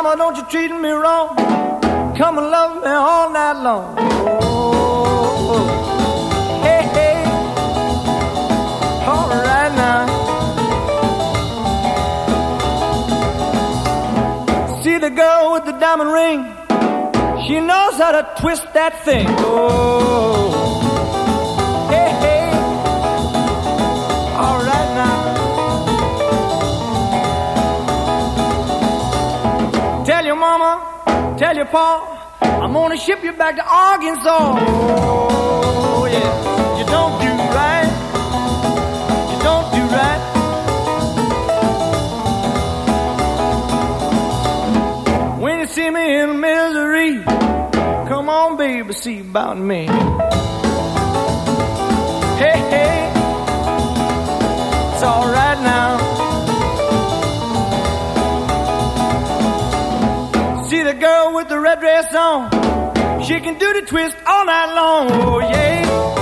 mama, don't you treat me wrong. Come and love me all night long. Oh, hey, hey, all right now. See the girl with the diamond ring, she knows how to twist that thing. Oh, hey, hey, all right now. Tell your mama, tell your pa, I'm gonna ship you back to Arkansas. Oh, yeah, you don't do right, you don't do right. When you see me in misery, come on, baby, see about me. Hey, hey, it's all right now. See the girl with the red dress on, she can do the twist all night long. Oh, yeah.